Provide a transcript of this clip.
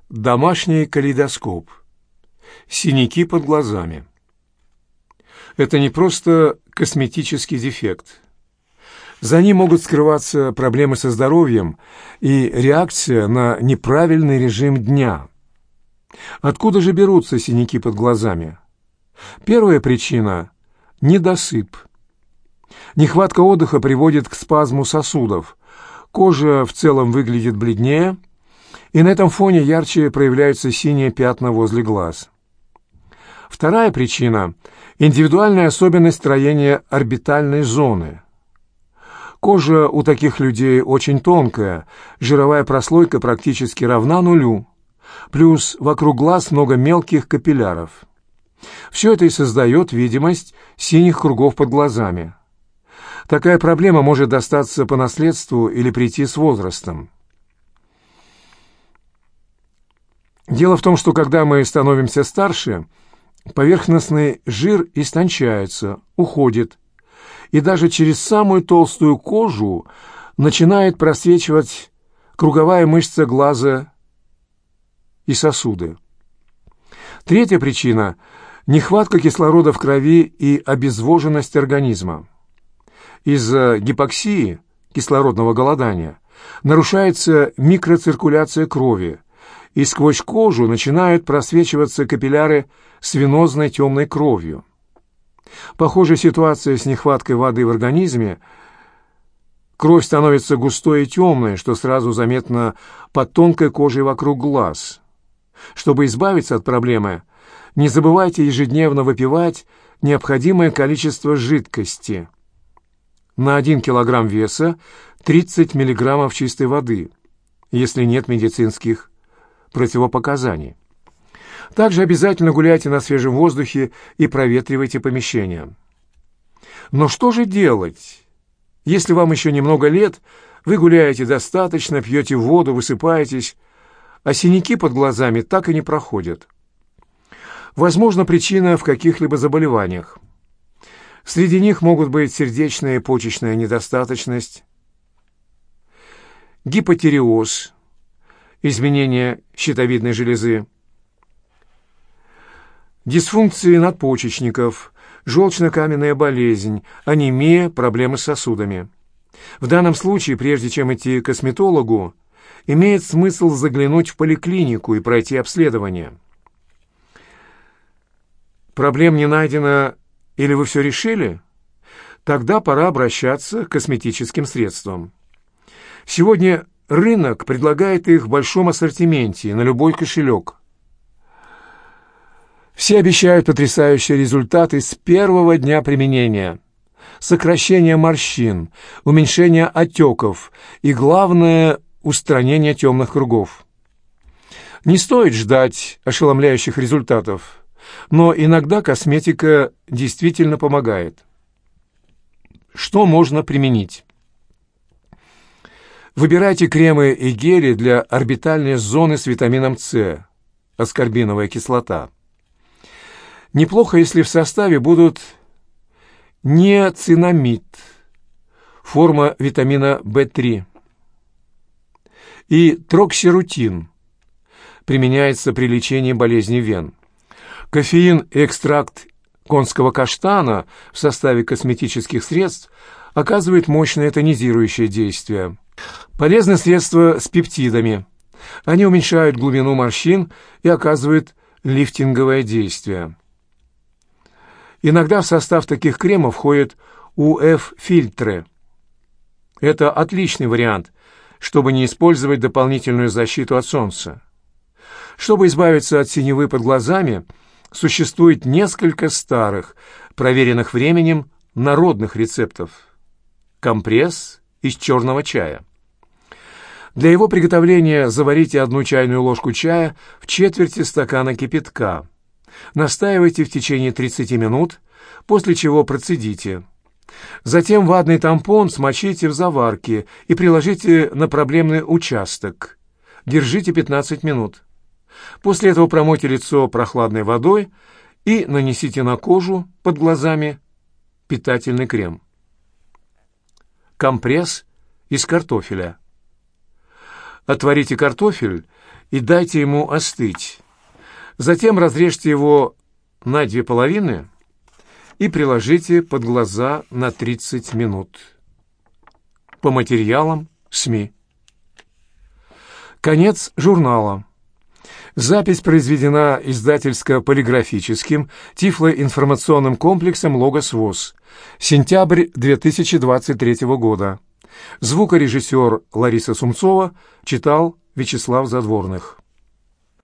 Домашний калейдоскоп. Синяки под глазами. Это не просто косметический дефект. За ним могут скрываться проблемы со здоровьем и реакция на неправильный режим дня. Откуда же берутся синяки под глазами? Первая причина – недосып. Нехватка отдыха приводит к спазму сосудов. Кожа в целом выглядит бледнее, и на этом фоне ярче проявляются синие пятна возле глаз. Вторая причина – индивидуальная особенность строения орбитальной зоны. Кожа у таких людей очень тонкая, жировая прослойка практически равна нулю, плюс вокруг глаз много мелких капилляров. Все это и создает видимость синих кругов под глазами. Такая проблема может достаться по наследству или прийти с возрастом. Дело в том, что когда мы становимся старше, поверхностный жир истончается, уходит, и даже через самую толстую кожу начинает просвечивать круговая мышца глаза и сосуды. Третья причина – нехватка кислорода в крови и обезвоженность организма. Из-за гипоксии, кислородного голодания, нарушается микроциркуляция крови, и сквозь кожу начинают просвечиваться капилляры с венозной темной кровью. Похожая ситуация с нехваткой воды в организме. Кровь становится густой и темной, что сразу заметно под тонкой кожей вокруг глаз. Чтобы избавиться от проблемы, не забывайте ежедневно выпивать необходимое количество жидкости. На 1 килограмм веса 30 миллиграммов чистой воды, если нет медицинских противопоказаний. Также обязательно гуляйте на свежем воздухе и проветривайте помещение. Но что же делать, если вам еще немного лет, вы гуляете достаточно, пьете воду, высыпаетесь, а синяки под глазами так и не проходят? Возможно, причина в каких-либо заболеваниях. Среди них могут быть сердечная и почечная недостаточность, гипотиреоз, изменение щитовидной железы, дисфункции надпочечников, желчно-каменная болезнь, анемия, проблемы с сосудами. В данном случае, прежде чем идти к косметологу, имеет смысл заглянуть в поликлинику и пройти обследование. Проблем не найдено или вы все решили? Тогда пора обращаться к косметическим средствам. Сегодня рынок предлагает их в большом ассортименте, на любой кошелек. Все обещают потрясающие результаты с первого дня применения. Сокращение морщин, уменьшение отеков и, главное, устранение темных кругов. Не стоит ждать ошеломляющих результатов, но иногда косметика действительно помогает. Что можно применить? Выбирайте кремы и гели для орбитальной зоны с витамином С, аскорбиновая кислота. Неплохо, если в составе будут ниацинамид, форма витамина В3, и троксирутин, применяется при лечении болезней вен. Кофеин и экстракт конского каштана в составе косметических средств оказывают мощное тонизирующее действие. Полезны средства с пептидами. Они уменьшают глубину морщин и оказывают лифтинговое действие. Иногда в состав таких кремов входят УФ-фильтры. Это отличный вариант, чтобы не использовать дополнительную защиту от солнца. Чтобы избавиться от синевы под глазами, существует несколько старых, проверенных временем, народных рецептов. Компресс из черного чая. Для его приготовления заварите 1 чайную ложку чая в четверти стакана кипятка. Настаивайте в течение 30 минут, после чего процедите. Затем ватный тампон смочите в заварке и приложите на проблемный участок. Держите 15 минут. После этого промойте лицо прохладной водой и нанесите на кожу под глазами питательный крем. Компресс из картофеля. Отварите картофель и дайте ему остыть. Затем разрежьте его на 2 половины и приложите под глаза на 30 минут. По материалам СМИ. Конец журнала. Запись произведена издательско-полиграфическим тифлоинформационным комплексом «Логос ВОС». Сентябрь 2023 года. Звукорежиссер Лариса Сумцова читал Вячеслав Задворных.